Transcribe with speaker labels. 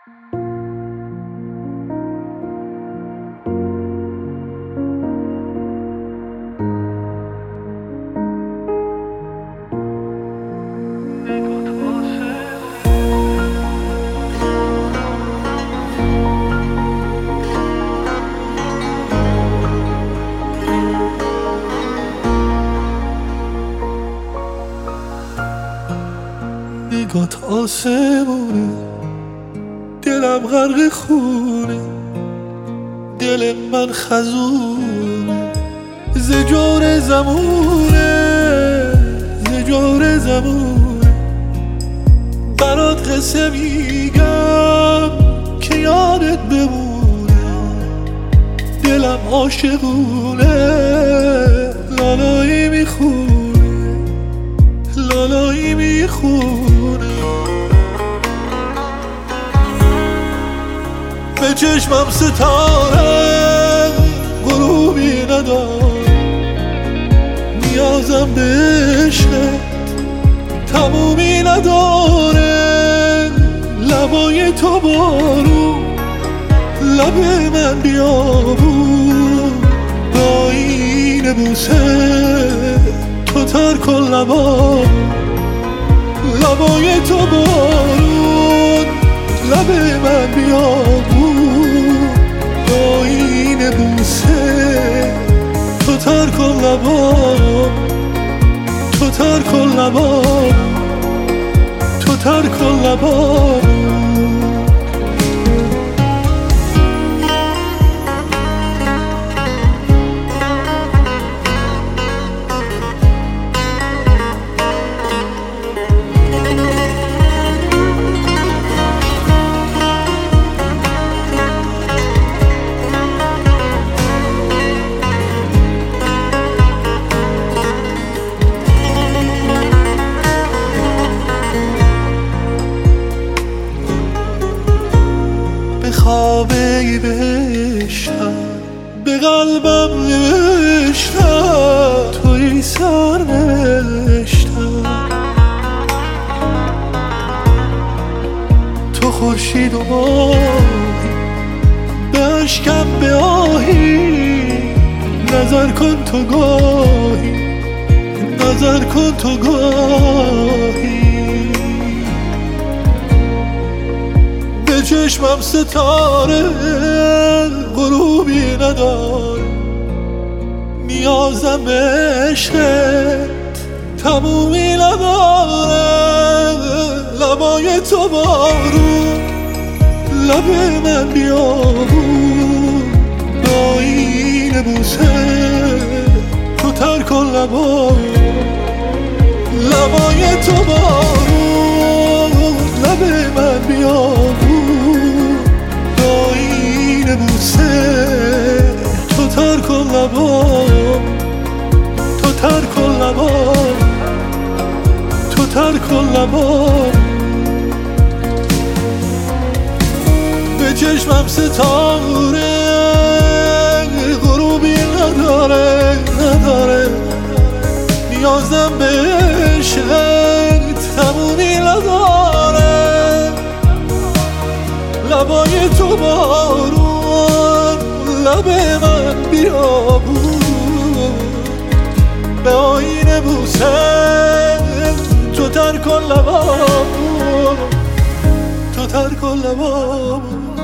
Speaker 1: نگات آسمونه، دلم غرق خونه، دل من خزونه، زجور زمونه، زجور زمونه. برات قصه میگم که یادت بمونه، دلم عاشقونه، لالایی میخونه، لالایی میخونه. به چشمم ستاره غروبی نداره، نیازم به عشقت تمومی نداره. لبای تو بارون، لب من بیابون، با این بوسه تو تر کن لبا. لبای تو بارون، لب من بیابون، با این بوسه تو تر کن لبا. تو تر کن لبا، تو تر کن لبا. خوابه بهشتم، به قلبم نوشتم، توی سر نوشتم. تو خورشید و ماهی، به اشکم به آهی. نظر کن تو گاهی، نظر کن تو گاهی. به چشمم ستاره غروبی نداره، نیازم به عشقت تمومی نداره. لبای تو بارون، لب من بیابون، با این بوسه تو تر کن لبا. لبای تو بارون، لب من بیابون، با این بوسه تو تر کن لبا. تو تر کن لبا، تو تر کن لبا. به چشمم ستاره غروبی نداره، نداره. نیازم به عشقت تمومی نداره. لبای تو بارون، لب من بیابون، به آیین بوسه تو تر کن لبا. تو تر کن لبا.